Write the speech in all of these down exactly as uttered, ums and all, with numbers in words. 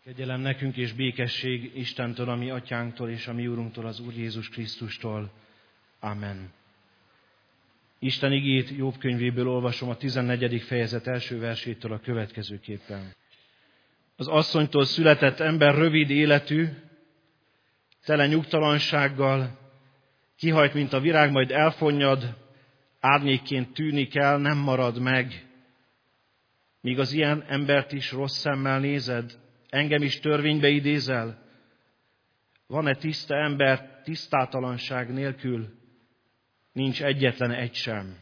Kegyelem nekünk és békesség Istentől, a mi atyánktól és a mi úrunktól, az Úr Jézus Krisztustól. Amen. Isten igét Jobb könyvéből olvasom a tizennegyedik fejezet első versétől a következőképpen. Az asszonytól született ember rövid életű, tele nyugtalansággal, kihajt, mint a virág, majd elfonnyad, árnyékként tűnik el, nem marad meg. Míg az ilyen embert is rossz szemmel nézed, engem is törvénybe idézel? Van-e tiszta ember tisztátalanság nélkül? Nincs egyetlen egy sem.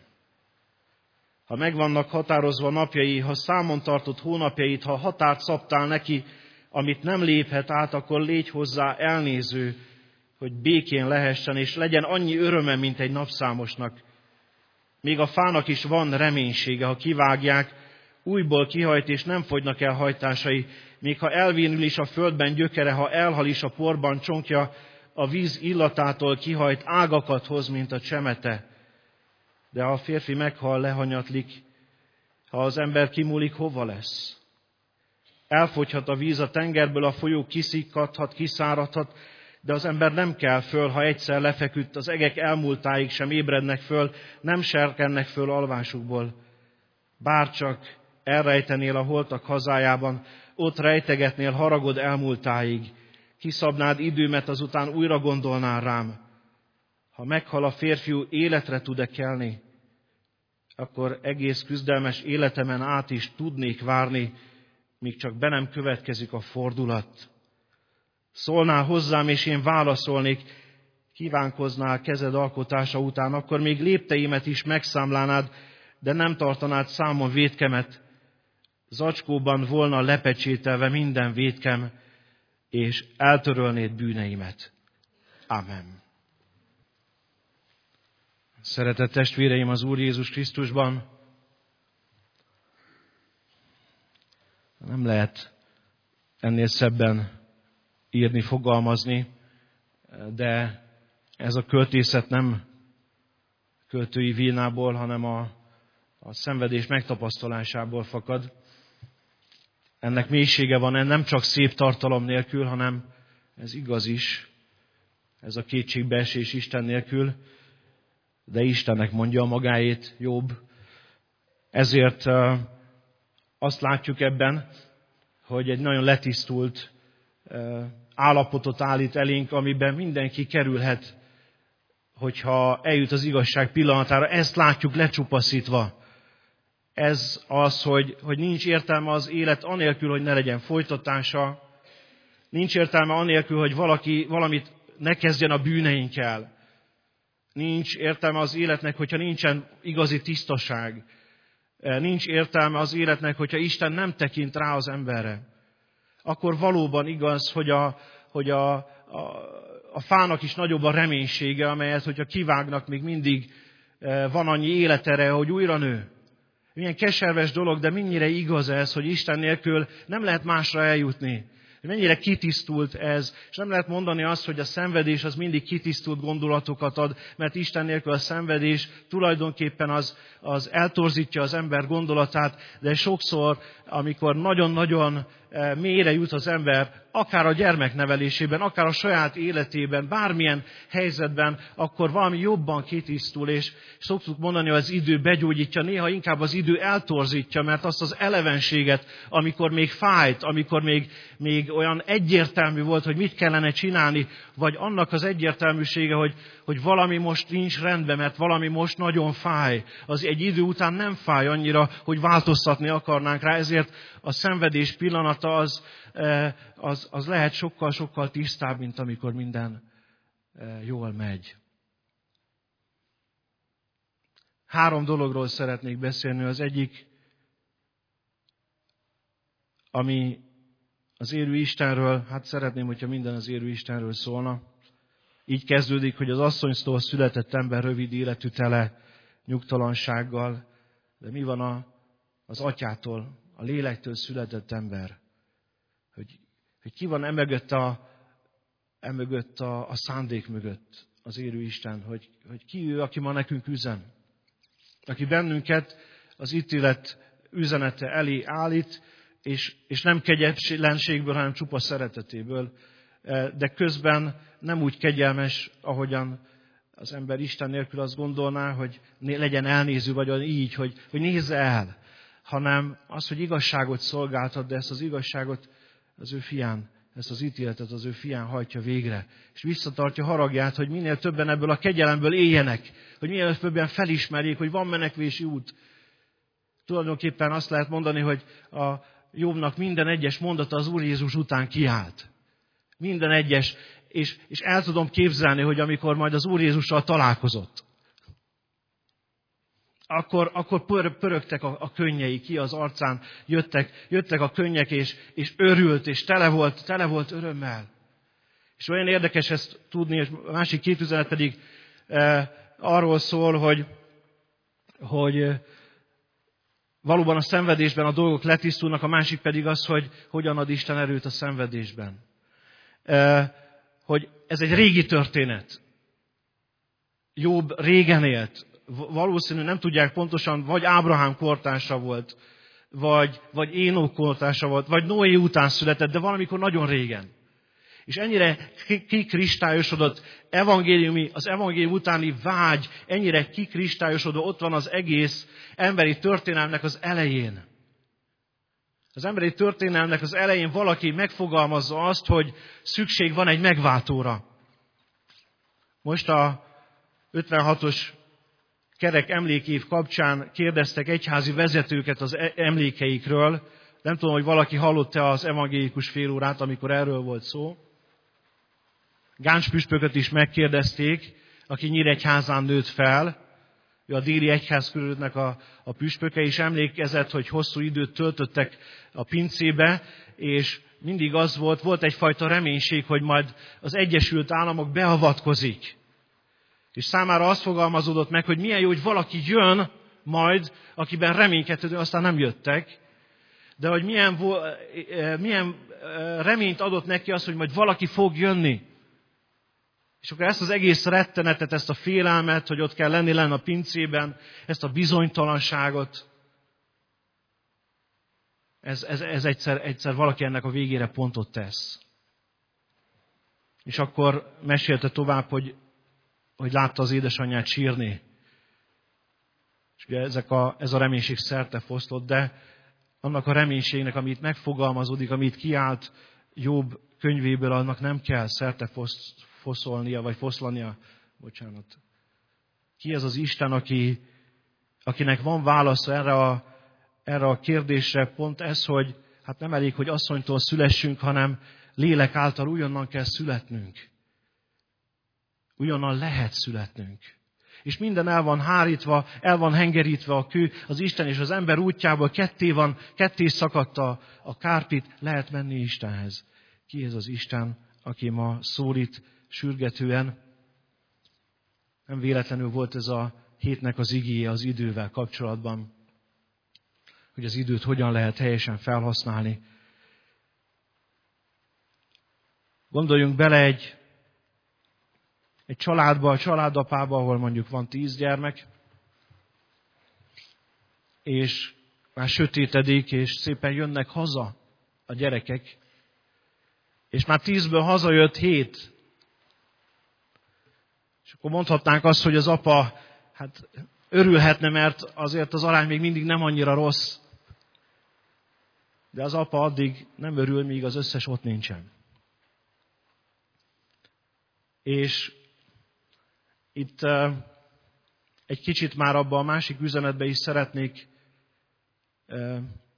Ha meg vannak határozva napjai, ha számon tartott hónapjait, ha határt szabtál neki, amit nem léphet át, akkor légy hozzá elnéző, hogy békén lehessen, és legyen annyi öröme, mint egy napszámosnak. Még a fának is van reménysége, ha kivágják, újból kihajt, és nem fogynak el hajtásai. Még ha elvénül is a földben gyökere, ha elhal is a porban csonkja, a víz illatától kihajt, ágakat hoz, mint a csemete. De ha a férfi meghal, lehanyatlik, ha az ember kimúlik, hova lesz? Elfogyhat a víz a tengerből, a folyó kiszikkadhat, kiszáradhat, de az ember nem kell föl, ha egyszer lefeküdt, az egek elmúltáig sem ébrednek föl, nem serkennek föl alvásukból. Bárcsak elrejtenél a holtak hazájában, ott rejtegetnél haragod elmúltáig, kiszabnád időmet, azután újra gondolnál rám. Ha meghal a férfiú, életre tud-e kelni, akkor egész küzdelmes életemen át is tudnék várni, míg csak be nem következik a fordulat. Szólnál hozzám, és én válaszolnék, kívánkoznál kezed alkotása után, akkor még lépteimet is megszámlálnád, de nem tartanád számon vétkemet. Zacskóban volna lepecsételve minden vétkem, és eltörölnéd bűneimet. Amen. Szeretett testvéreim az Úr Jézus Krisztusban, nem lehet ennél szebben írni, fogalmazni, de ez a költészet nem költői villából, hanem a, a szenvedés megtapasztalásából fakad. Ennek mélysége van, nem csak szép tartalom nélkül, hanem ez igaz is, ez a kétségbeesés Isten nélkül, de Istennek mondja a magáét Jobb. Ezért azt látjuk ebben, hogy egy nagyon letisztult állapotot állít elénk, amiben mindenki kerülhet, hogyha eljut az igazság pillanatára. Ezt látjuk lecsupaszítva. Ez az, hogy, hogy nincs értelme az élet anélkül, hogy ne legyen folytatása. Nincs értelme anélkül, hogy valaki valamit ne kezdjen a bűneinkkel. Nincs értelme az életnek, hogyha nincsen igazi tisztaság. Nincs értelme az életnek, hogyha Isten nem tekint rá az emberre. Akkor valóban igaz, hogy a, hogy a, a, a fának is nagyobb a reménysége, amelyet, hogyha kivágnak, még mindig van annyi életere, hogy újra nő. Milyen keserves dolog, de mennyire igaz ez, hogy Isten nélkül nem lehet másra eljutni. Mennyire kitisztult ez, és nem lehet mondani azt, hogy a szenvedés az mindig kitisztult gondolatokat ad, mert Isten nélkül a szenvedés tulajdonképpen az, az eltorzítja az ember gondolatát, de sokszor, amikor nagyon-nagyon mélyre jut az ember, akár a gyermeknevelésében, akár a saját életében, bármilyen helyzetben, akkor valami jobban kitisztul, és szoktuk mondani, hogy az idő begyógyítja, néha inkább az idő eltorzítja, mert azt az elevenséget, amikor még fájt, amikor még, még olyan egyértelmű volt, hogy mit kellene csinálni, vagy annak az egyértelműsége, hogy, hogy valami most nincs rendben, mert valami most nagyon fáj. Az egy idő után nem fáj annyira, hogy változtatni akarnánk rá, ezért a szenvedés pillanata az, az, az lehet sokkal-sokkal tisztább, mint amikor minden jól megy. Három dologról szeretnék beszélni. Az egyik, ami az élő Istenről, hát szeretném, hogyha minden az élő Istenről szólna. Így kezdődik, hogy az asszonytól született ember rövid életű, tele nyugtalansággal, de mi van a, az atyától, a lélektől született ember? Hogy, hogy ki van emögött a, emögött a, a szándék mögött, az élő Isten, hogy, hogy ki ő, aki ma nekünk üzen. Aki bennünket az ítélet üzenete elé állít, és, és nem kegyetlenségből, hanem csupa szeretetéből, de közben nem úgy kegyelmes, ahogyan az ember Isten nélkül azt gondolná, hogy legyen elnéző, vagy így, hogy, hogy nézze el, hanem az, hogy igazságot szolgáltat, de ezt az igazságot az ő fián, ezt az ítéletet az ő fián hajtja végre. És visszatartja haragját, hogy minél többen ebből a kegyelemből éljenek, hogy minél többen felismerjék, hogy van menekvési út. Tulajdonképpen azt lehet mondani, hogy a Jobbnak minden egyes mondata az Úr Jézus után kiállt. Minden egyes, és, és el tudom képzelni, hogy amikor majd az Úr Jézussal találkozott, akkor, akkor pör, pörögtek a, a könnyei ki az arcán, jöttek, jöttek a könnyek, és, és örült, és tele volt, tele volt örömmel. És olyan érdekes ezt tudni, és a másik két üzenet pedig e, arról szól, hogy, hogy e, valóban a szenvedésben a dolgok letisztulnak, a másik pedig az, hogy hogyan ad Isten erőt a szenvedésben. E, hogy ez egy régi történet. Jobb régen élt. Valószínűleg nem tudják pontosan, vagy Ábrahám kortársa volt, vagy, vagy Énok kortársa volt, vagy Noé után született, de valamikor nagyon régen. És ennyire kikristályosodott evangéliumi, az evangélium utáni vágy, ennyire kikristályosodó ott van az egész emberi történelmnek az elején. Az emberi történelmnek az elején valaki megfogalmazza azt, hogy szükség van egy megváltóra. Most a ötvenhatos kerek emlékév kapcsán kérdeztek egyházi vezetőket az emlékeikről. Nem tudom, hogy valaki hallott-e az evangélikus félórát, amikor erről volt szó. Gáncs püspököt is megkérdezték, aki Nyíregyházán nőtt fel. Ő a déli egyházkörülnek a, a püspöke, és emlékezett, hogy hosszú időt töltöttek a pincébe, és mindig az volt, volt egyfajta reménység, hogy majd az Egyesült Államok beavatkozik. És számára azt fogalmazódott meg, hogy milyen jó, hogy valaki jön majd, akiben reménykedhető, aztán nem jöttek, de hogy milyen, milyen reményt adott neki az, hogy majd valaki fog jönni. És akkor ezt az egész rettenetet, ezt a félelmet, hogy ott kell lenni lenne a pincében, ezt a bizonytalanságot, ez, ez, ez egyszer, egyszer valaki ennek a végére pontot tesz. És akkor mesélte tovább, hogy hogy látta az édesanyját sírni. És ugye ezek a, ez a reménység szerte fosztott, de annak a reménységnek, amit megfogalmazódik, amit kiállt Jobb könyvéből, annak nem kell szerte fosz, foszolnia, vagy foszlania. Bocsánat. Ki ez az Isten, aki, akinek van válasza erre a, erre a kérdésre? Pont ez, hogy hát nem elég, hogy asszonytól szülessünk, hanem lélek által újonnan kell születnünk. Újonnan lehet születnünk. És minden el van hárítva, el van hengerítve a kő, az Isten és az ember útjából ketté van, ketté szakadt a, a kárpit, lehet menni Istenhez. Ki ez az Isten, aki ma szólít sürgetően? Nem véletlenül volt ez a hétnek az igéje az idővel kapcsolatban, hogy az időt hogyan lehet helyesen felhasználni. Gondoljunk bele egy Egy családba, a családapába, ahol mondjuk van tíz gyermek, és már sötétedik, és szépen jönnek haza a gyerekek, és már tízből hazajött hét. És akkor mondhatnánk azt, hogy az apa hát örülhetne, mert azért az arány még mindig nem annyira rossz. De az apa addig nem örül, míg az összes ott nincsen. És itt uh, egy kicsit már abba a másik üzenetbe is szeretnék, uh,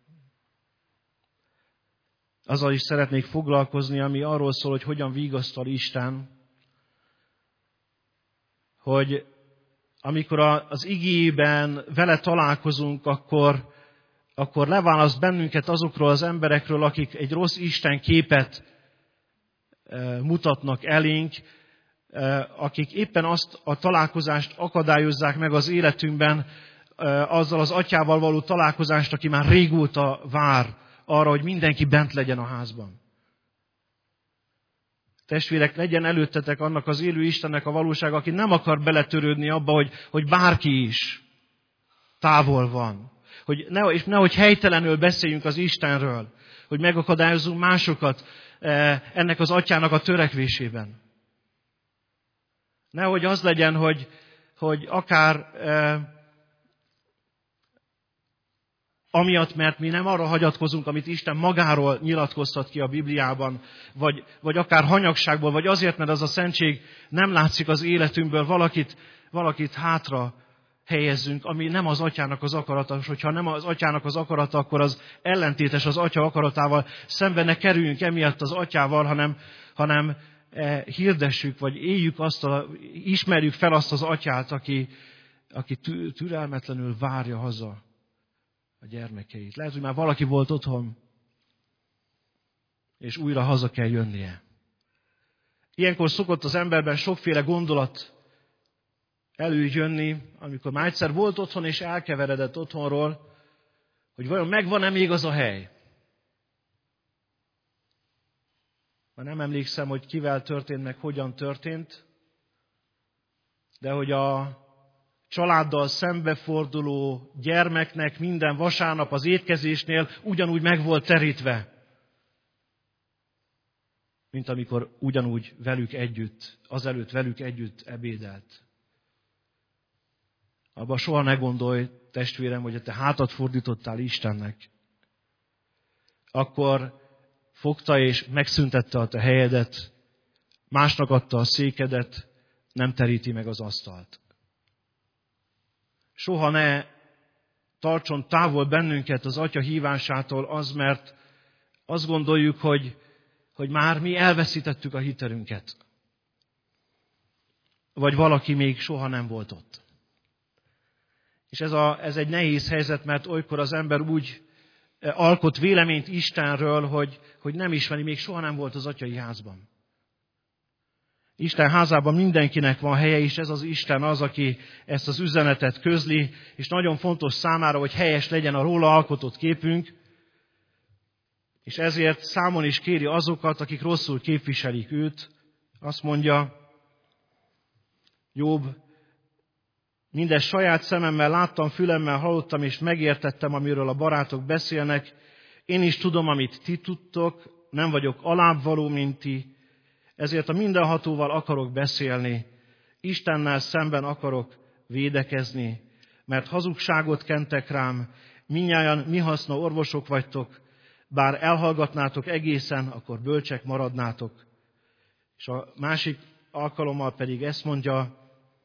azzal is szeretnék foglalkozni, ami arról szól, hogy hogyan vigasztal Isten, hogy amikor a, az igében vele találkozunk, akkor, akkor leválaszt bennünket azokról az emberekről, akik egy rossz Isten képet uh, mutatnak elénk, akik éppen azt a találkozást akadályozzák meg az életünkben, azzal az atyával való találkozást, aki már régóta vár arra, hogy mindenki bent legyen a házban. Testvérek, legyen előttetek annak az élő Istennek a valósága, aki nem akar beletörődni abba, hogy, hogy bárki is távol van. Hogy ne, és nehogy helytelenül beszéljünk az Istenről, hogy megakadályozzunk másokat ennek az atyának a törekvésében. Nehogy az legyen, hogy, hogy akár eh, amiatt, mert mi nem arra hagyatkozunk, amit Isten magáról nyilatkoztat ki a Bibliában, vagy, vagy akár hanyagságból, vagy azért, mert az a szentség nem látszik az életünkből, valakit, valakit hátra helyezzünk, ami nem az atyának az akarata, és hogyha nem az atyának az akarata, akkor az ellentétes az atya akaratával, szemben ne kerüljünk emiatt az atyával, hanem, hanem eh, hirdessük, vagy éljük azt, a, ismerjük fel azt az atyát, aki, aki türelmetlenül várja haza a gyermekeit. Lehet, hogy már valaki volt otthon, és újra haza kell jönnie. Ilyenkor szokott az emberben sokféle gondolat előjönni, amikor már egyszer volt otthon, és elkeveredett otthonról, hogy vajon megvan-e még az a hely. Már nem emlékszem, hogy kivel történt, meg hogyan történt, de hogy a családdal szembeforduló gyermeknek minden vasárnap az étkezésnél ugyanúgy meg volt terítve, mint amikor ugyanúgy velük együtt, azelőtt velük együtt ebédelt. Abba soha ne gondolj, testvérem, hogy te hátat fordítottál Istennek. Akkor fogta és megszüntette a te helyedet, másnak adta a székedet, nem teríti meg az asztalt. Soha ne tartson távol bennünket az Atya hívásától az, mert azt gondoljuk, hogy, hogy már mi elveszítettük a hitelünket. Vagy valaki még soha nem volt ott. És ez, a, ez egy nehéz helyzet, mert olykor az ember úgy alkot véleményt Istenről, hogy, hogy nem ismeri, még soha nem volt az atyai házban. Isten házában mindenkinek van helye, és ez az Isten az, aki ezt az üzenetet közli, és nagyon fontos számára, hogy helyes legyen a róla alkotott képünk, és ezért számon is kéri azokat, akik rosszul képviselik őt. Azt mondja Jobb, mindezt saját szememmel láttam, fülemmel hallottam, és megértettem, amiről a barátok beszélnek. Én is tudom, amit ti tudtok, nem vagyok alábbvaló, mint ti, ezért a mindenhatóval akarok beszélni, Istennel szemben akarok védekezni, mert hazugságot kentek rám, mindnyájan mi haszna orvosok vagytok, bár elhallgatnátok egészen, akkor bölcsek maradnátok. És a másik alkalommal pedig ezt mondja,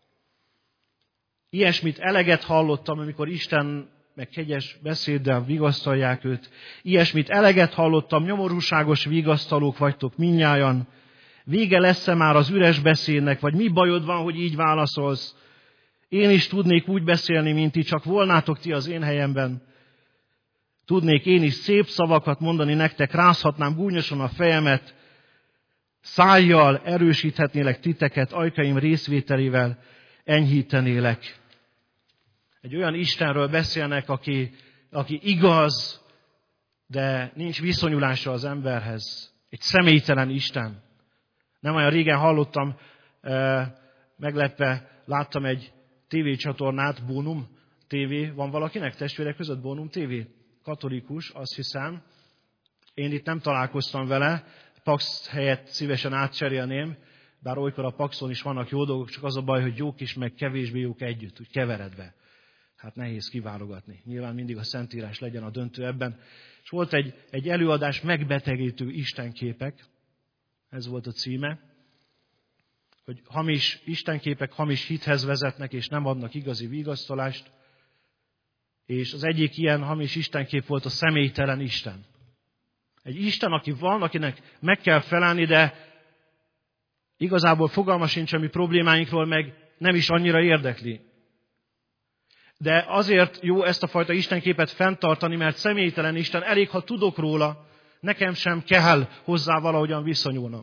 ilyesmit eleget hallottam, amikor Isten meg kegyes beszéddel vigasztalják őt. Ilyesmit eleget hallottam, nyomorúságos vigasztalók vagytok mindnyájan. Vége lesz-e már az üres beszédnek, vagy mi bajod van, hogy így válaszolsz? Én is tudnék úgy beszélni, mint ti, csak volnátok ti az én helyemben. Tudnék én is szép szavakat mondani nektek, rázhatnám gúnyosan a fejemet, szájjal erősíthetnélek titeket, ajkaim részvételével enyhítenélek. Egy olyan Istenről beszélnek, aki, aki igaz, de nincs viszonyulása az emberhez. Egy személytelen Isten. Nem olyan régen hallottam, meglepve láttam egy tévécsatornát, Bonum té vé. Van valakinek testvérek között Bonum té vé? Katolikus, azt hiszem. Én itt nem találkoztam vele, Pax helyett szívesen átcserélném, bár olykor a Paxon is vannak jó dolgok, csak az a baj, hogy jók is, meg kevésbé jók együtt, úgy keveredve. Hát nehéz kiválogatni. Nyilván mindig a Szentírás legyen a döntő ebben. És volt egy, egy előadás, megbetegítő istenképek, ez volt a címe, hogy hamis istenképek hamis hithez vezetnek, és nem adnak igazi vigasztalást. És az egyik ilyen hamis istenkép volt a személytelen Isten. Egy Isten, aki van, akinek meg kell felelni, de igazából fogalma sincs a mi problémáinkról, meg nem is annyira érdekli. De azért jó ezt a fajta istenképet fenntartani, mert személytelen Isten, elég, ha tudok róla, nekem sem kell hozzá valahogyan viszonyulnom.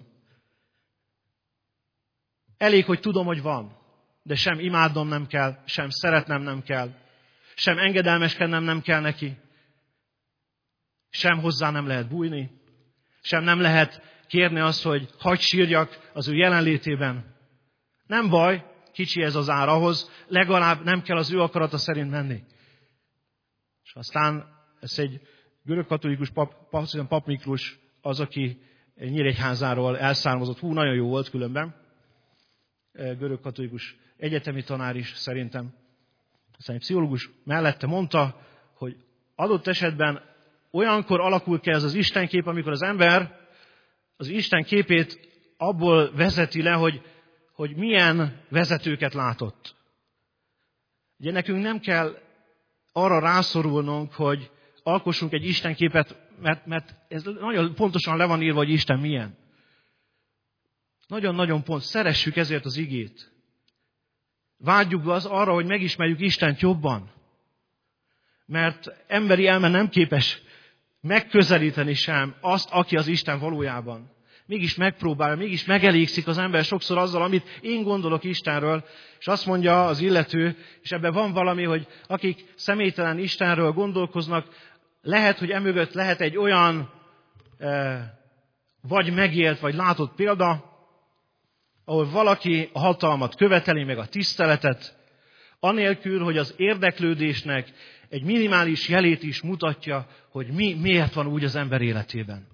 Elég, hogy tudom, hogy van, de sem imádnom nem kell, sem szeretnem nem kell, sem engedelmeskednem nem kell neki, sem hozzá nem lehet bújni, sem nem lehet kérni azt, hogy hadd sírjak az ő jelenlétében. Nem baj, kicsi ez az ár ahhoz, legalább nem kell az ő akarata szerint menni. És aztán ez egy görögkatolikus pap, pap, pap Miklós, az, aki Nyíregyházáról elszármazott, hú, nagyon jó volt különben, görögkatolikus egyetemi tanár is szerintem, aztán egy pszichológus mellette mondta, hogy adott esetben olyankor alakul ki ez az Istenkép, amikor az ember az Isten képét abból vezeti le, hogy, hogy milyen vezetőket látott. Ugye nekünk nem kell arra rászorulnunk, hogy alkossunk egy Istenképet, mert, mert ez nagyon pontosan le van írva, hogy Isten milyen. Nagyon-nagyon pont. Szeressük ezért az igét. Vágyjuk az arra, hogy megismerjük Istent jobban. Mert emberi elme nem képes megközelíteni sem azt, aki az Isten valójában. Mégis megpróbálja, mégis megelégszik az ember sokszor azzal, amit én gondolok Istenről, és azt mondja az illető, és ebben van valami, hogy akik személytelen Istenről gondolkoznak, lehet, hogy emögött lehet egy olyan eh, vagy megélt, vagy látott példa, ahol valaki a hatalmat követeli, meg a tiszteletet, anélkül, hogy az érdeklődésnek egy minimális jelét is mutatja, hogy mi, miért van úgy az ember életében.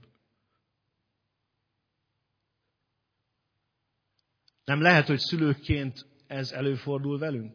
Nem lehet, hogy szülőként ez előfordul velünk?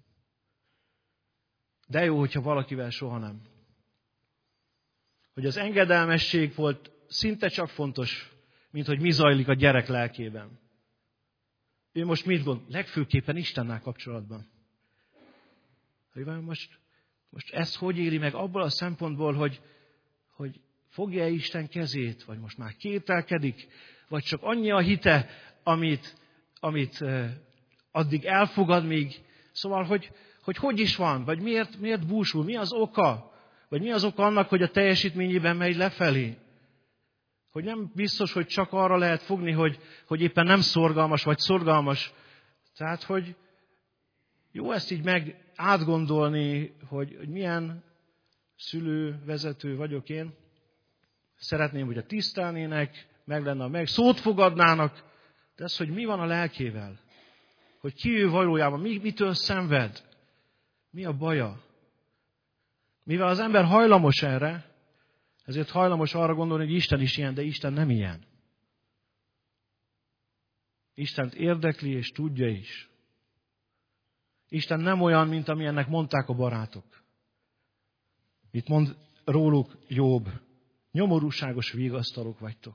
De jó, hogyha valakivel soha nem. Hogy az engedelmesség volt szinte csak fontos, mint hogy mi zajlik a gyerek lelkében. Ő most mit gond? Legfőképpen Istennel kapcsolatban. Hogy most, most ezt hogy éli meg abból a szempontból, hogy, hogy fogja Isten kezét, vagy most már kételkedik, vagy csak annyi a hite, amit, amit uh, addig elfogad még. Szóval, hogy hogy, hogy is van, vagy miért, miért búsul, mi az oka, vagy mi az oka annak, hogy a teljesítményében megy lefelé. Hogy nem biztos, hogy csak arra lehet fogni, hogy, hogy éppen nem szorgalmas, vagy szorgalmas. Tehát, hogy jó ezt így meg átgondolni, hogy, hogy milyen szülő, vezető vagyok én. Szeretném, hogy a tisztelnének, meg lenne meg, szót fogadnának, de ez, hogy mi van a lelkével. Hogy ki ő valójában, mi, mitől szenved, mi a baja. Mivel az ember hajlamos erre, ezért hajlamos arra gondolni, hogy Isten is ilyen, de Isten nem ilyen. Istent érdekli és tudja is. Isten nem olyan, mint amilyennek mondták a barátok. Itt mond róluk Jobb. Nyomorúságos vigasztalók vagytok.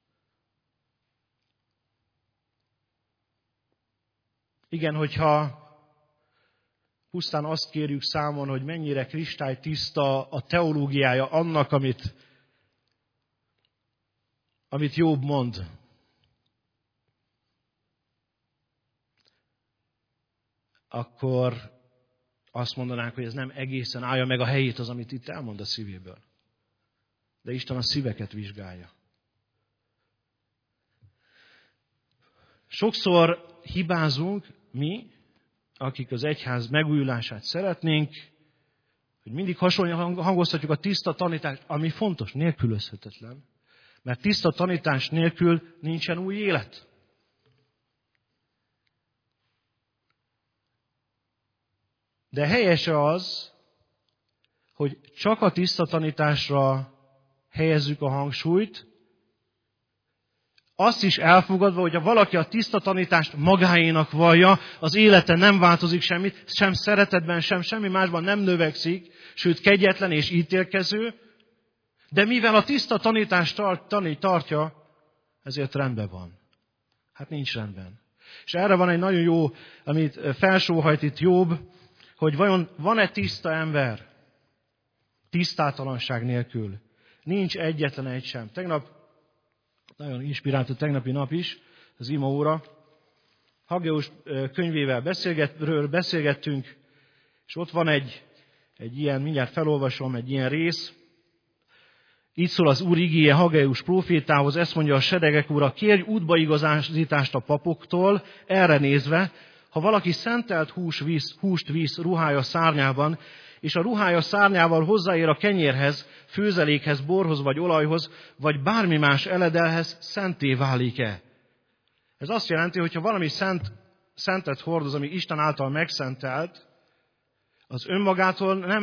Igen, hogyha pusztán azt kérjük számon, hogy mennyire kristálytiszta a teológiája annak, amit, amit Jobb mond. Akkor azt mondanánk, hogy ez nem egészen állja meg a helyét az, amit itt elmond a szívéből. De Isten a szíveket vizsgálja. Sokszor hibázunk mi, akik az egyház megújulását szeretnénk, hogy mindig hasonlóan hangoztatjuk a tiszta tanítást, ami fontos, nélkülözhetetlen. Mert tiszta tanítás nélkül nincsen új élet. De helyese az, hogy csak a tiszta tanításra helyezzük a hangsúlyt, azt is elfogadva, hogy ha valaki a tiszta tanítást magáénak vallja, az élete nem változik semmit, sem szeretetben, sem semmi másban nem növekszik, sőt kegyetlen és ítélkező, de mivel a tiszta tanítást tart, tanít, tartja, ezért rendben van. Hát nincs rendben. És erre van egy nagyon jó, amit felsóhajt itt Jobb, hogy vajon van-e tiszta ember tisztátalanság nélkül? Nincs egyetlen egy sem. Tegnap nagyon inspirált a tegnapi nap is, az ima óra. Haggeus könyvével beszélgetről beszélgettünk, és ott van egy, egy ilyen, mindjárt felolvasom, egy ilyen rész. Így szól az Úr igéje Haggeus prófétához, ezt mondja a seregek ura, kérj útbaigazítást a papoktól, erre nézve, ha valaki szentelt hús visz, húst visz ruhája szárnyában, és a ruhája szárnyával hozzáér a kenyérhez, főzelékhez, borhoz vagy olajhoz, vagy bármi más eledelhez, szenté válik-e? Ez azt jelenti, hogy ha valami szent, szentet hordoz, ami Isten által megszentelt, az önmagától nem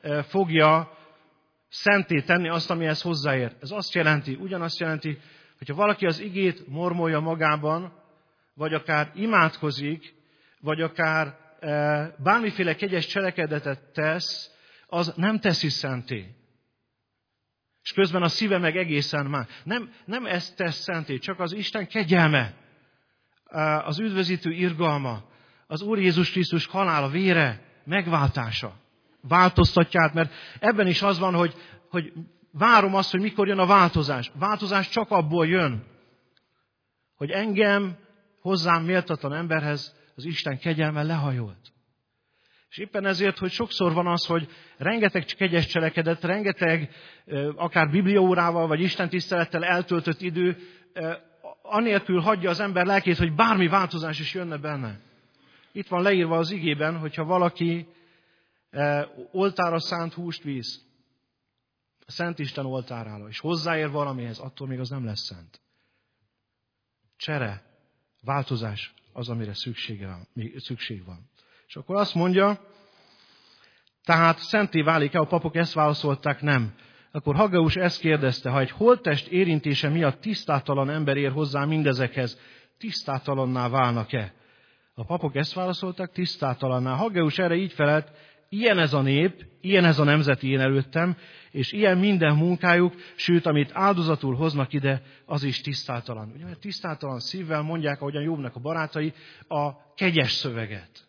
fogja szenté tenni azt, amihez hozzáér. Ez azt jelenti, ugyanazt jelenti, hogyha valaki az igét mormolja magában, vagy akár imádkozik, vagy akár bármiféle kegyes cselekedetet tesz, az nem teszi szenté. És közben a szíve meg egészen más. Nem, nem ezt tesz szenté, csak az Isten kegyelme, az üdvözítő irgalma, az Úr Jézus Krisztus halála, vére, megváltása. Változtatja át, mert ebben is az van, hogy, hogy várom azt, hogy mikor jön a változás. Változás csak abból jön, hogy engem hozzám méltatlan emberhez az Isten kegyelme lehajolt. És éppen ezért, hogy sokszor van az, hogy rengeteg kegyes cselekedet, rengeteg akár bibliaórával vagy Isten tisztelettel eltöltött idő, anélkül hagyja az ember lelkét, hogy bármi változás is jönne benne. Itt van leírva az igében, hogyha valaki oltára szánt húst víz, a Szent Isten oltárára, és hozzáér valamihez, attól még az nem lesz szent. Csere, változás az, amire szüksége van, szükség van. És akkor azt mondja, tehát szenté válik-e? A papok ezt válaszolták, nem. Akkor Haggeus ezt kérdezte, ha egy holttest érintése miatt tisztátalan ember ér hozzá mindezekhez, tisztátalanná válnak-e? A papok ezt válaszolták, tisztátalanná. Haggeus erre így felelt, ilyen ez a nép, ilyen ez a nemzet én előttem, és ilyen minden munkájuk, sőt, amit áldozatul hoznak ide, az is tisztátalan. Ugye, mert tisztátalan szívvel mondják, ahogyan Jobbnak a barátai, a kegyes szöveget.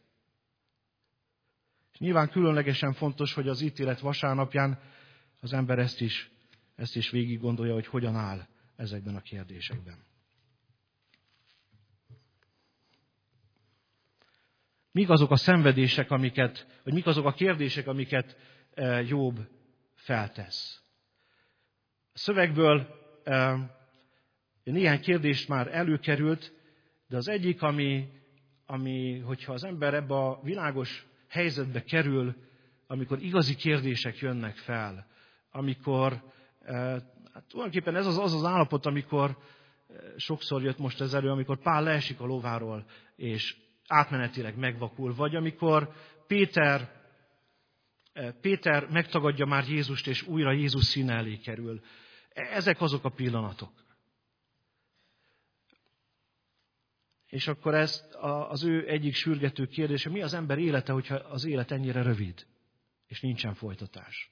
És nyilván különlegesen fontos, hogy az ítélet vasárnapján az ember ezt is, ezt is végig gondolja, hogy hogyan áll ezekben a kérdésekben. Mik azok a szenvedések, amiket, vagy mik azok a kérdések, amiket Jobb feltesz? A szövegből néhány kérdés már előkerült, de az egyik, ami, ami hogyha az ember ebbe a világos helyzetbe kerül, amikor igazi kérdések jönnek fel, amikor hát tulajdonképpen ez az, az az állapot, amikor sokszor jött most ez elő, amikor Pál leesik a lováról, és átmenetileg megvakul, vagy amikor Péter, Péter megtagadja már Jézust, és újra Jézus színe elé kerül. Ezek azok a pillanatok. És akkor ez az ő egyik sürgető kérdése, mi az ember élete, hogyha az élet ennyire rövid, és nincsen folytatás.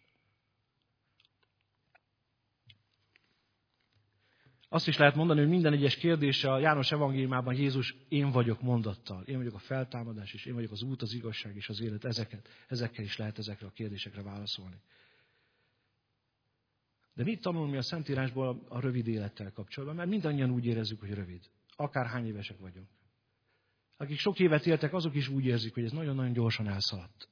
Azt is lehet mondani, hogy minden egyes kérdése a János evangéliumában Jézus én vagyok mondattal. Én vagyok a feltámadás, és én vagyok az út, az igazság és az élet. Ezeket, ezekkel is lehet ezekre a kérdésekre válaszolni. De mit tanul mi a Szentírásból a rövid élettel kapcsolatban? Mert mindannyian úgy érezzük, hogy rövid. Akárhány évesek vagyunk. Akik sok évet éltek, azok is úgy érzik, hogy ez nagyon-nagyon gyorsan elszaladt.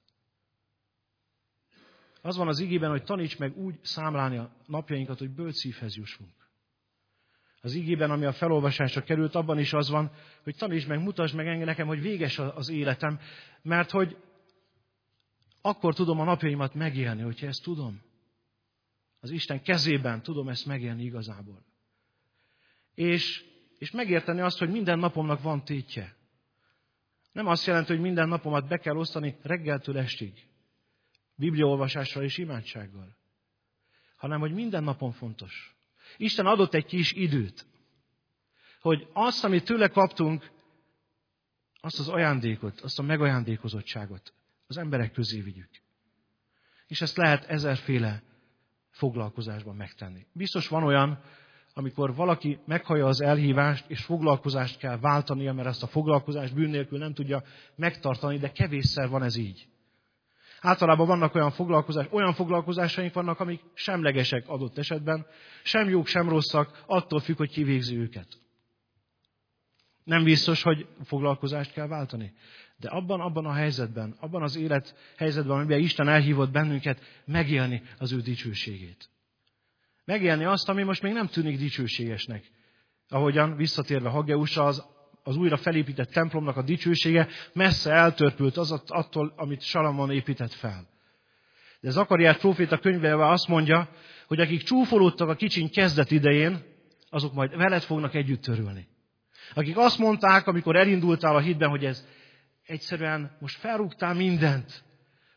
Az van az igében, hogy taníts meg úgy számlálni a napjainkat, hogy bölcs szívhez jussunk. Az igében, ami a felolvasásra került, abban is az van, hogy tanítsd meg, mutasd meg engem nekem, hogy véges az életem, mert hogy akkor tudom a napjaimat megélni, hogyha ezt tudom. Az Isten kezében tudom ezt megélni igazából. És, és megérteni azt, hogy minden napomnak van tétje. Nem azt jelenti, hogy minden napomat be kell osztani reggeltől estig. Bibliaolvasással és imádsággal. Hanem, hogy minden napon fontos. Isten adott egy kis időt, hogy azt, amit tőle kaptunk, azt az ajándékot, azt a megajándékozottságot az emberek közé vigyük. És ezt lehet ezerféle foglalkozásban megtenni. Biztos van olyan, amikor valaki meghallja az elhívást, és foglalkozást kell váltania, mert ezt a foglalkozást bűn nélkül nem tudja megtartani, de kevésszer van ez így. Általában vannak olyan foglalkozás, olyan foglalkozásaink vannak, amik semlegesek adott esetben, sem jók, sem rosszak, attól függ, hogy ki végzi őket. Nem biztos, hogy foglalkozást kell váltani. De abban, abban a helyzetben, abban az élet helyzetben, amiben Isten elhívott bennünket, megélni az ő dicsőségét. Megélni azt, ami most még nem tűnik dicsőségesnek. Ahogyan visszatérve Haggeusra, az, az újra felépített templomnak a dicsősége messze eltörpült az attól, amit Salamon épített fel. De Zakariás próféta könyvében azt mondja, hogy akik csúfolódtak a kicsiny kezdet idején, azok majd veled fognak együtt törülni. Akik azt mondták, amikor elindultál a hitben, hogy ez egyszerűen most felrúgtál mindent,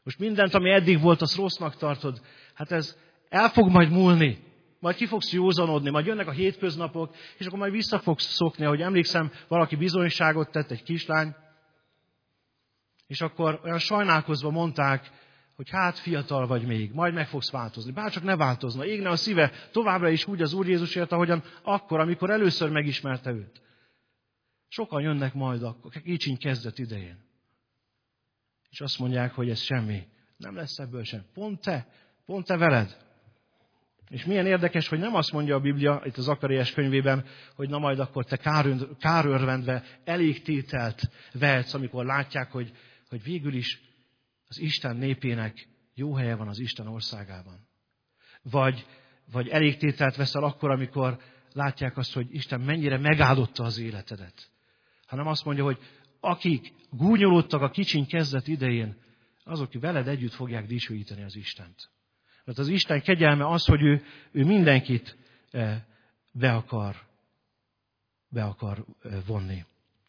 Most mindent, ami eddig volt, azt rossznak tartod. Hát ez el fog majd múlni. Majd ki fogsz józanodni, majd jönnek a hétköznapok, és akkor majd vissza fogsz szokni. Ahogy emlékszem, valaki bizonyságot tett, egy kislány, és akkor olyan sajnálkozva mondták, hogy hát fiatal vagy még, majd meg fogsz változni. Bárcsak ne változna, égne a szíve továbbra is úgy az Úr Jézusért, ahogyan akkor, amikor először megismerte őt. Sokan jönnek majd akkor, kicsiny kezdet idején. És azt mondják, hogy ez semmi. Nem lesz ebből sem. Pont te, pont te veled. És milyen érdekes, hogy nem azt mondja a Biblia, itt az Zakariás könyvében, hogy na majd akkor te kárörvendve elégtételt vehetsz, amikor látják, hogy, hogy végül is az Isten népének jó helye van az Isten országában. Vagy, vagy elégtételt veszel akkor, amikor látják azt, hogy Isten mennyire megáldotta az életedet. Hanem azt mondja, hogy akik gúnyolódtak a kicsiny kezdet idején, azok, ki veled együtt fogják dicsőíteni az Istent. Mert az Isten kegyelme az, hogy ő, ő mindenkit be akar, be akar vonni.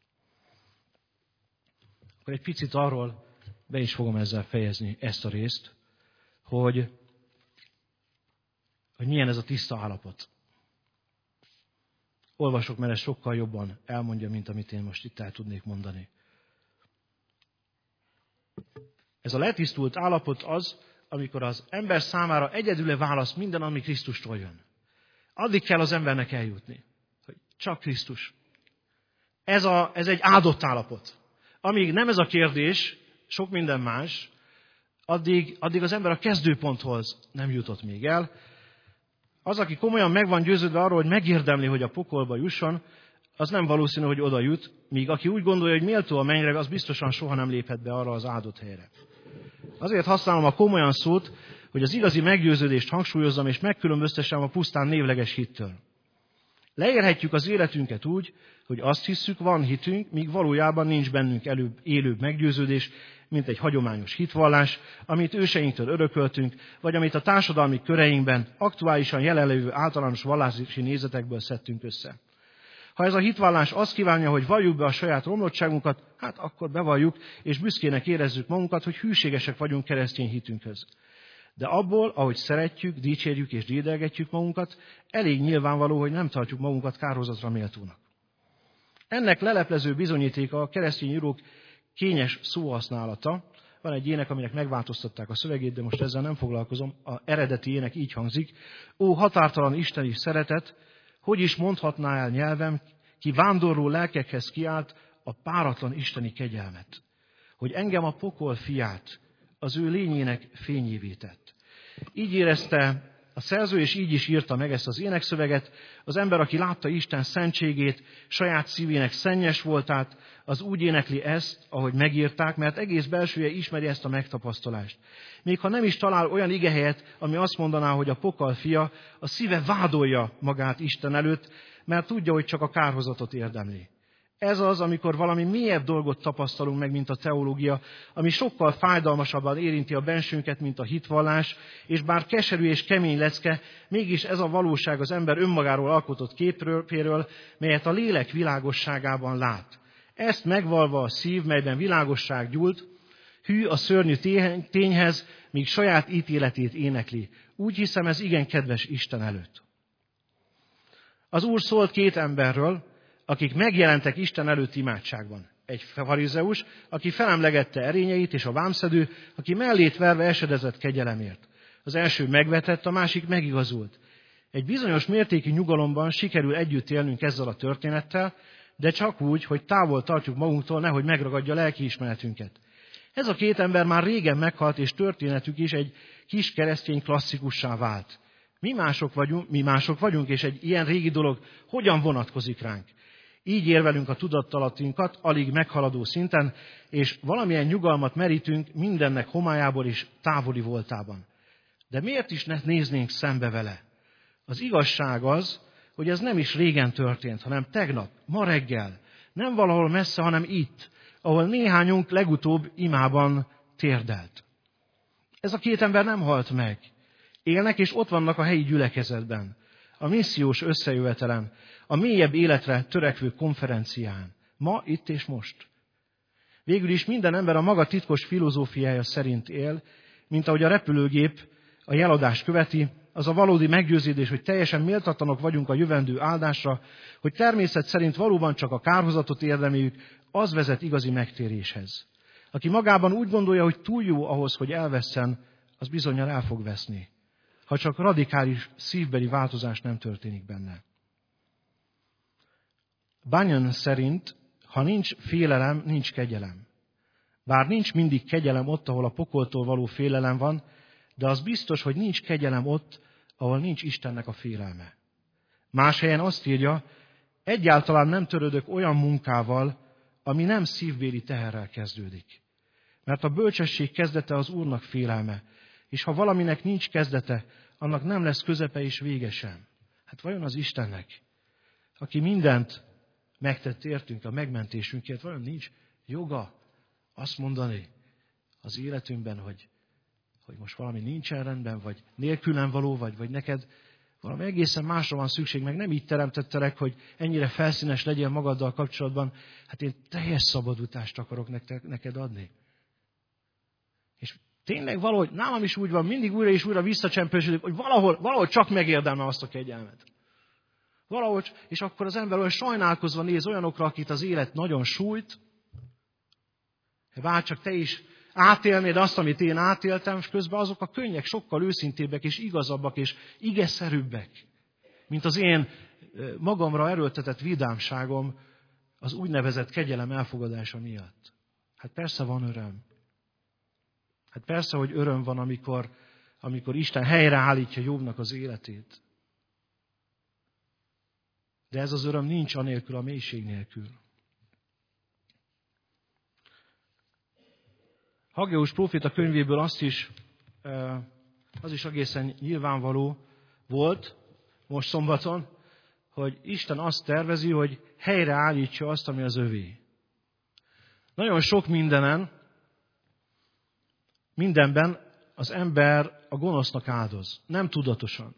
Akkor egy picit arról be is fogom ezzel fejezni ezt a részt, hogy, hogy milyen ez a tiszta állapot. Olvasok, mert ez sokkal jobban elmondja, mint amit én most itt el tudnék mondani. Ez a letisztult állapot az, amikor az ember számára egyedül választ minden, ami Krisztustól jön. Addig kell az embernek eljutni, hogy csak Krisztus. Ez, a, ez egy áldott állapot. Amíg nem ez a kérdés, sok minden más, addig, addig az ember a kezdőponthoz nem jutott még el. Az, aki komolyan meg van győződve arról, hogy megérdemli, hogy a pokolba jusson, az nem valószínű, hogy oda jut, míg aki úgy gondolja, hogy méltó a mennyre, az biztosan soha nem léphet be arra az áldott helyre. Azért használom a komolyan szót, hogy az igazi meggyőződést hangsúlyozzam, és megkülönböztessem a pusztán névleges hittől. Leérhetjük az életünket úgy, hogy azt hisszük, van hitünk, míg valójában nincs bennünk előbb, élőbb meggyőződés, mint egy hagyományos hitvallás, amit őseinktől örököltünk, vagy amit a társadalmi köreinkben aktuálisan jelenlévő általános vallási nézetekből szedtünk össze. Ha ez a hitvallás azt kívánja, hogy valljuk be a saját romlottságunkat, hát akkor bevalljuk, és büszkének érezzük magunkat, hogy hűségesek vagyunk keresztény hitünkhöz. De abból, ahogy szeretjük, dicsérjük és dédelgetjük magunkat, elég nyilvánvaló, hogy nem tartjuk magunkat kárhozatra méltónak. Ennek leleplező bizonyítéka a keresztény írók kényes szóhasználata. Van egy ének, aminek megváltoztatták a szövegét, de most ezzel nem foglalkozom. A eredeti ének így hangzik. Ó, határtalan isteni szeretet, hogy is mondhatná el nyelvem, ki vándorló lelkekhez kiált a páratlan isteni kegyelmet, hogy engem a pokol fiát az ő lényének fényévé tett. Így érezte a szerző, és így is írta meg ezt az énekszöveget. Az ember, aki látta Isten szentségét, saját szívének szennyes voltát, az úgy énekli ezt, ahogy megírták, mert egész belsője ismeri ezt a megtapasztalást. Még ha nem is talál olyan igehelyet, ami azt mondaná, hogy a pokol fia, a szíve vádolja magát Isten előtt, mert tudja, hogy csak a kárhozatot érdemli. Ez az, amikor valami mélyebb dolgot tapasztalunk meg, mint a teológia, ami sokkal fájdalmasabban érinti a bensőnket, mint a hitvallás, és bár keserű és kemény lecke, mégis ez a valóság az ember önmagáról alkotott képéről, melyet a lélek világosságában lát. Ezt megvalva a szív, melyben világosság gyúlt, hű a szörnyű tényhez, míg saját ítéletét énekli. Úgy hiszem, ez igen kedves Isten előtt. Az Úr szólt két emberről, akik megjelentek Isten előtt imádságban. Egy farizeus, aki felemlegette erényeit, és a vámszedő, aki mellét verve esedezett kegyelemért. Az első megvetett, a másik megigazult. Egy bizonyos mértékű nyugalomban sikerül együtt élnünk ezzel a történettel, de csak úgy, hogy távol tartjuk magunktól, nehogy megragadja lelkiismeretünket. Ez a két ember már régen meghalt, és történetük is egy kis keresztény klasszikussá vált. Mi mások vagyunk, mi mások vagyunk, és egy ilyen régi dolog hogyan vonatkozik ránk? Így érvelünk a tudattalattunkat alig meghaladó szinten, és valamilyen nyugalmat merítünk mindennek homályából és távoli voltában. De miért is ne néznénk szembe vele? Az igazság az, hogy ez nem is régen történt, hanem tegnap, ma reggel. Nem valahol messze, hanem itt, ahol néhányunk legutóbb imában térdelt. Ez a két ember nem halt meg. Élnek, és ott vannak a helyi gyülekezetben, a missziós összejövetelen, a mélyebb életre törekvő konferencián. Ma, itt és most. Végül is minden ember a maga titkos filozófiája szerint él, mint ahogy a repülőgép a jeladást követi, az a valódi meggyőződés, hogy teljesen méltatlanok vagyunk a jövendő áldásra, hogy természet szerint valóban csak a kárhozatot érdemeljük, az vezet igazi megtéréshez. Aki magában úgy gondolja, hogy túl jó ahhoz, hogy elvesszen, az bizonnyal el fog veszni, ha csak radikális szívbeli változás nem történik benne. Bunyan szerint, ha nincs félelem, nincs kegyelem. Bár nincs mindig kegyelem ott, ahol a pokoltól való félelem van, de az biztos, hogy nincs kegyelem ott, ahol nincs Istennek a félelme. Más helyen azt írja, egyáltalán nem törődök olyan munkával, ami nem szívbéli teherrel kezdődik. Mert a bölcsesség kezdete az Úrnak félelme, és ha valaminek nincs kezdete, annak nem lesz közepe és vége sem. Hát vajon az Istennek, aki mindent megtett értünk a megmentésünkért, vajon nincs joga azt mondani az életünkben, hogy, hogy most valami nincsen rendben, vagy nélkülem való, vagy, vagy neked valami egészen másra van szükség, meg nem így teremtettelek, hogy ennyire felszínes legyél magaddal kapcsolatban. Hát én teljes szabadulást akarok neked adni. És tényleg valahogy, nálam is úgy van, mindig újra és újra visszacsempősödik, hogy valahol, valahol csak megérdemel azt a kegyelmet. Valahogy, és akkor az ember olyan sajnálkozva néz olyanokra, akit az élet nagyon sújt, bár csak te is átélnéd azt, amit én átéltem, és közben azok a könnyek sokkal őszintébbek és igazabbak és igeszerűbbek, mint az én magamra erőltetett vidámságom az úgynevezett kegyelem elfogadása miatt. Hát persze van öröm. Hát persze, hogy öröm van, amikor, amikor Isten helyreállítja Jobbnak az életét. De ez az öröm nincs anélkül, a mélység nélkül. Haggeus próféta könyvéből azt is, az is egészen nyilvánvaló volt most szombaton, hogy Isten azt tervezi, hogy helyreállítsa azt, ami az övé. Nagyon sok mindenen, mindenben az ember a gonosznak áldoz, nem tudatosan.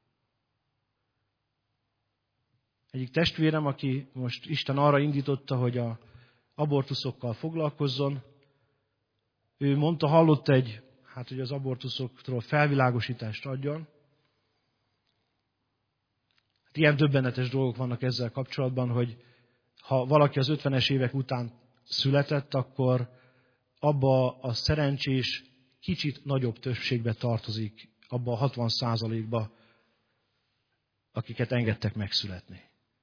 Egyik testvérem, aki most Isten arra indította, hogy a abortuszokkal foglalkozzon, ő mondta, hallott egy, hát hogy az abortuszoktól felvilágosítást adjon. Hát ilyen döbbenetes dolgok vannak ezzel kapcsolatban, hogy ha valaki az ötvenes évek után született, akkor abba a szerencsés, kicsit nagyobb többségbe tartozik, abba a hatvan százalékba, akiket engedtek megszületni.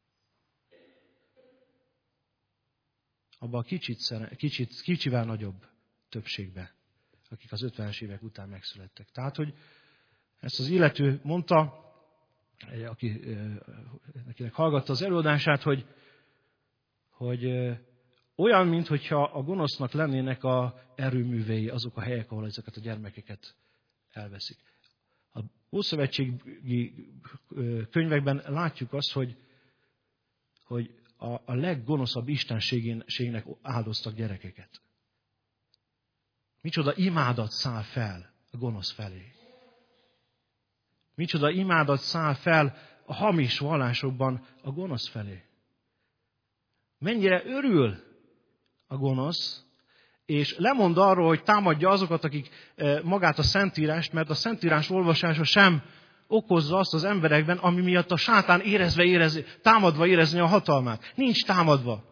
Abba a kicsit, kicsit, kicsivel nagyobb többségbe, akik az ötvenes évek után megszülettek. Tehát, hogy ezt az illető mondta, aki nekinek hallgatta az előadását, hogy, hogy olyan, mintha a gonosznak lennének a erőművei, azok a helyek, ahol ezeket a gyermekeket elveszik. A ószövetségi könyvekben látjuk azt, hogy, hogy a, a leggonoszabb istenségnek áldoztak gyerekeket. Micsoda imádat száll fel a gonosz felé. Micsoda imádat száll fel a hamis vallásokban a gonosz felé. Mennyire örül a gonosz, és lemond arról, hogy támadja azokat, akik magát a Szentírást, mert a Szentírás olvasása sem okozza azt az emberekben, ami miatt a sátán érezve érezi, támadva érezni a hatalmát. Nincs támadva.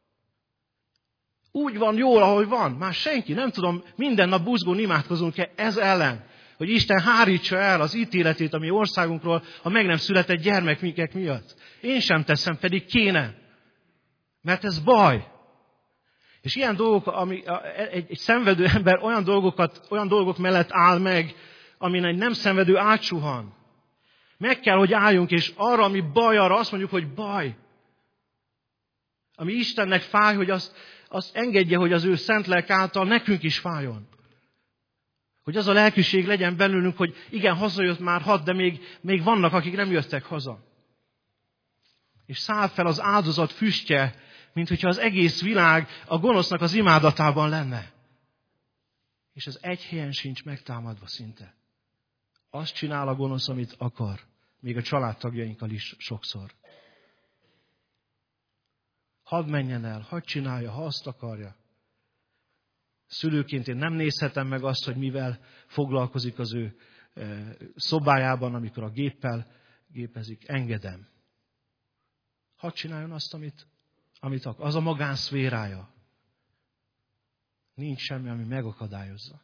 Úgy van jól, ahogy van. Már senki, nem tudom, minden nap buzgón imádkozunk-e ez ellen, hogy Isten hárítsa el az ítéletét a mi országunkról a meg nem született gyermekek miatt. Én sem teszem, pedig kéne. Mert ez baj. És ilyen dolgok, ami egy, egy szenvedő ember olyan, dolgokat, olyan dolgok mellett áll meg, amin egy nem szenvedő átsuhan. Meg kell, hogy álljunk, és arra, ami baj, arra azt mondjuk, hogy baj. Ami Istennek fáj, hogy azt, azt engedje, hogy az ő szent lelk által nekünk is fájjon. Hogy az a lelkűség legyen belőlünk, hogy igen, hazajött már hat, de még, még vannak, akik nem jöttek haza. És száll fel az áldozat füstje, mint hogyha az egész világ a gonosznak az imádatában lenne. És ez egy helyen sincs megtámadva szinte. Azt csinál a gonosz, amit akar. Még a családtagjainkkal is sokszor. Hadd menjen el, hadd csinálja, ha azt akarja. Szülőként én nem nézhetem meg azt, hogy mivel foglalkozik az ő szobájában, amikor a géppel gépezik. Engedem. Hadd csináljon azt, amit, amit akar. Az a magánszférája. Nincs semmi, ami megakadályozza.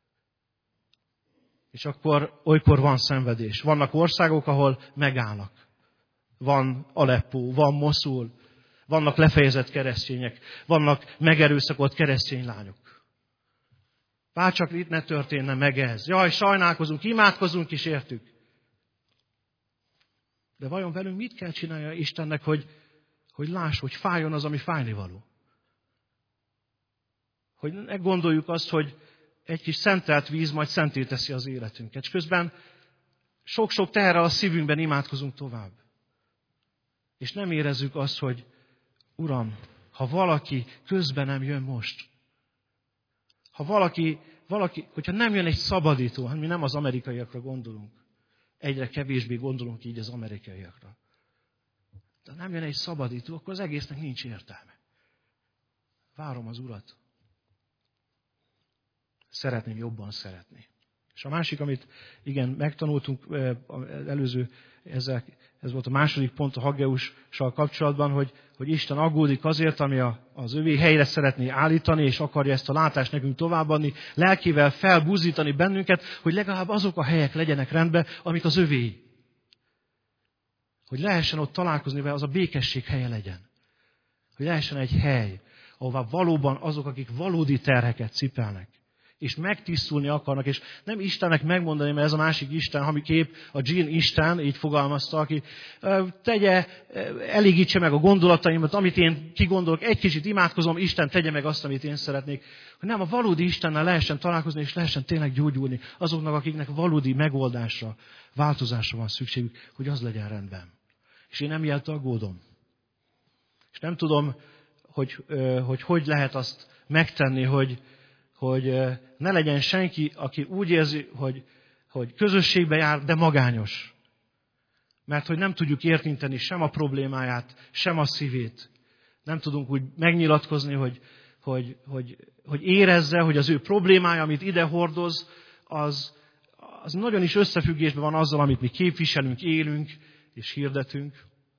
És akkor olykor van szenvedés. Vannak országok, ahol megállnak. Van Aleppó, van Moszul, vannak lefejezett keresztények, vannak megerőszakolt keresztény lányok. Bárcsak itt ne történne meg ez. Jaj, sajnálkozunk, imádkozunk is értük. De vajon velünk mit kell csinálja Istennek, hogy, hogy láss, hogy fájjon az, ami fájnivaló? Hogy ne gondoljuk azt, hogy egy kis szentelt víz majd szenté teszi az életünket. És közben sok-sok teherrel a szívünkben imádkozunk tovább. És nem érezzük azt, hogy Uram, ha valaki közben nem jön most, ha valaki, valaki, hogyha nem jön egy szabadító, hát mi nem az amerikaiakra gondolunk, egyre kevésbé gondolunk így az amerikaiakra. De nem jön egy szabadító, akkor az egésznek nincs értelme. Várom az Urat. Szeretném jobban szeretni. És a másik, amit igen, megtanultunk az előző, ezzel, ez volt a második pont a Haggeussal kapcsolatban, hogy, hogy Isten aggódik azért, ami a, az övé helyre szeretné állítani, és akarja ezt a látást nekünk továbbadni, lelkével felbuzdítani bennünket, hogy legalább azok a helyek legyenek rendben, amik az övé. Hogy lehessen ott találkozni vele, az a békesség helye legyen. Hogy lehessen egy hely, ahová valóban azok, akik valódi terheket cipelnek, és megtisztulni akarnak, és nem Istennek megmondani, mert ez a másik Isten, ami kép, a Jean Isten, így fogalmazta, aki tegye, elégítse meg a gondolataimat, amit én kigondolok, egy kicsit imádkozom, Isten tegye meg azt, amit én szeretnék. Hogy nem, a valódi Istennel lehessen találkozni, és lehessen tényleg gyógyulni azoknak, akiknek valódi megoldásra, változásra van szükségük, hogy az legyen rendben. És én emiatt aggódom. És nem tudom, hogy hogy, hogy lehet azt megtenni, hogy hogy ne legyen senki, aki úgy érzi, hogy, hogy közösségbe jár, de magányos. Mert hogy nem tudjuk értinteni sem a problémáját, sem a szívét. Nem tudunk úgy megnyilatkozni, hogy, hogy, hogy, hogy érezze, hogy az ő problémája, amit ide hordoz, az, az nagyon is összefüggésben van azzal, amit mi képviselünk, élünk és hirdetünk.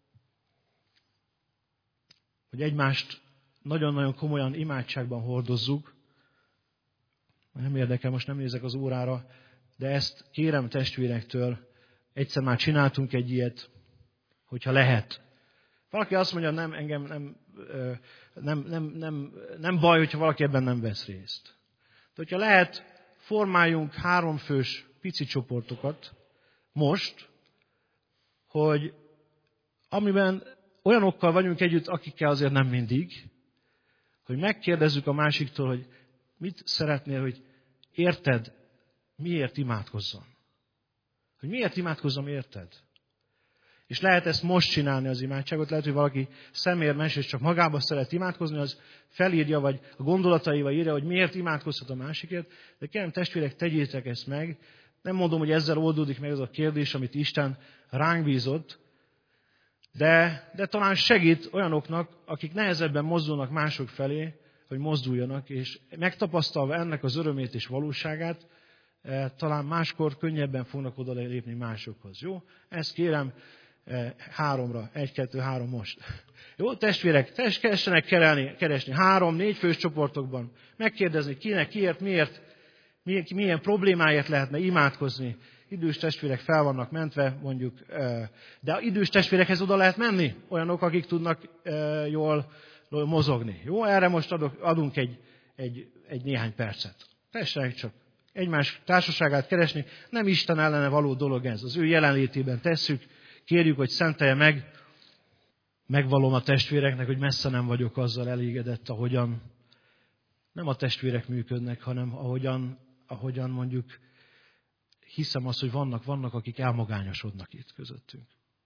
Hogy egymást nagyon-nagyon komolyan imádságban hordozzuk. Nem érdekel, most nem nézek az órára, de ezt kérem testvérektől, egyszer már csináltunk egy ilyet, hogyha lehet. Valaki azt mondja, nem, engem nem, nem, nem, nem, nem baj, hogyha valaki ebben nem vesz részt. De hogyha lehet, formáljunk háromfős pici csoportokat most, hogy amiben olyanokkal vagyunk együtt, akikkel azért nem mindig, hogy megkérdezzük a másiktól, hogy mit szeretnél, hogy érted, miért imádkozzon? Hogy miért imádkozzam, érted? És lehet ezt most csinálni az imádságot, lehet, hogy valaki szemérmes és csak magába szeret imádkozni, az felírja, vagy a gondolataival írja, hogy miért imádkozhat a másikért, de kérem testvérek, tegyétek ezt meg. Nem mondom, hogy ezzel oldódik meg ez a kérdés, amit Isten ránk bízott, de, de talán segít olyanoknak, akik nehezebben mozdulnak mások felé, hogy mozduljanak, és megtapasztalva ennek az örömét és valóságát, talán máskor könnyebben fognak oda lépni másokhoz. Jó? Ezt kérem háromra. Egy, kettő, három most. Jó? Testvérek, tessenek keresni három, négy fős csoportokban. Megkérdezni, kinek, kiért, miért, milyen, milyen problémáért lehetne imádkozni. Idős testvérek fel vannak mentve, mondjuk, de idős testvérekhez oda lehet menni. Olyanok, akik tudnak jól mozogni. Jó? Erre most adok, adunk egy, egy, egy néhány percet. Tessenek csak egymás társaságát keresni. Nem Isten ellene való dolog ez. Az ő jelenlétében tesszük. Kérjük, hogy szentelje meg. Megvalom a testvéreknek, hogy messze nem vagyok azzal elégedett, ahogyan nem a testvérek működnek, hanem ahogyan, ahogyan mondjuk hiszem azt, hogy vannak, vannak, akik elmagányosodnak itt közöttünk.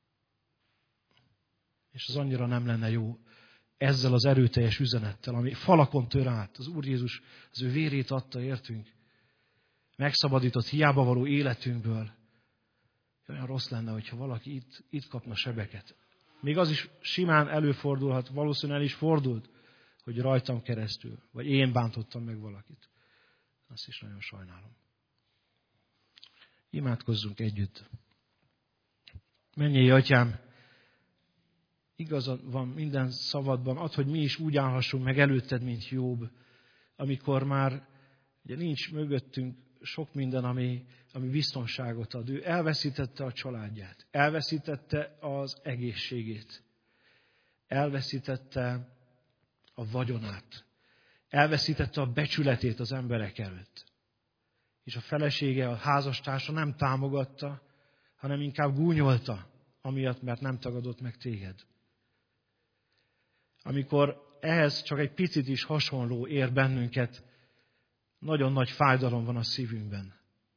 És az annyira nem lenne jó ezzel az erőteljes üzenettel, ami falakon tör át. Az Úr Jézus az ő vérét adta, értünk. Megszabadított hiába való életünkből. Olyan rossz lenne, hogyha valaki itt, itt kapna sebeket. Még az is simán előfordulhat, valószínűleg el is fordult, hogy rajtam keresztül, vagy én bántottam meg valakit. Azt is nagyon sajnálom. Imádkozzunk együtt. Mennyei Atyám, igazad van minden szavadban, add, hogy mi is úgy állhassunk meg előtted, mint Jobb, amikor már ugye nincs mögöttünk sok minden, ami, ami biztonságot ad. Ő elveszítette a családját, elveszítette az egészségét, elveszítette a vagyonát, elveszítette a becsületét az emberek előtt. És a felesége, a házastársa nem támogatta, hanem inkább gúnyolta, amiatt, mert nem tagadott meg téged. Amikor ehhez csak egy picit is hasonló ér bennünket, nagyon nagy fájdalom van a szívünkben.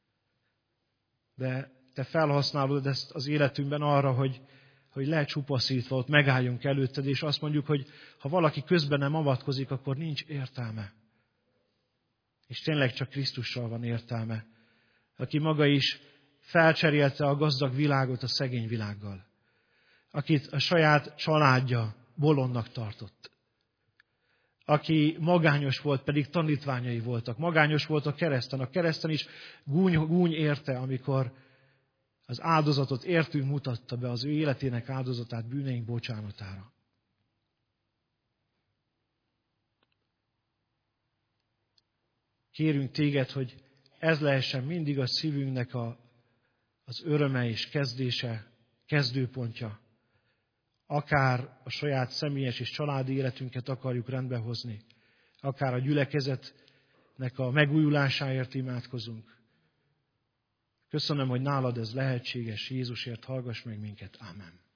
De te felhasználod ezt az életünkben arra, hogy, hogy lecsupaszítva ott megálljunk előtted, és azt mondjuk, hogy ha valaki közben nem avatkozik, akkor nincs értelme. És tényleg csak Krisztussal van értelme, aki maga is felcserélte a gazdag világot a szegény világgal, akit a saját családja bolondnak tartott, aki magányos volt, pedig tanítványai voltak. Magányos volt a kereszten. A kereszten is gúny, gúny érte, amikor az áldozatot értünk mutatta be, az ő életének áldozatát bűneink bocsánatára. Kérünk téged, hogy ez lehessen mindig a szívünknek a, az öröme és kezdése, kezdőpontja. Akár a saját személyes és családi életünket akarjuk rendbehozni, akár a gyülekezetnek a megújulásáért imádkozunk. Köszönöm, hogy nálad ez lehetséges. Jézusért hallgass meg minket. Ámen.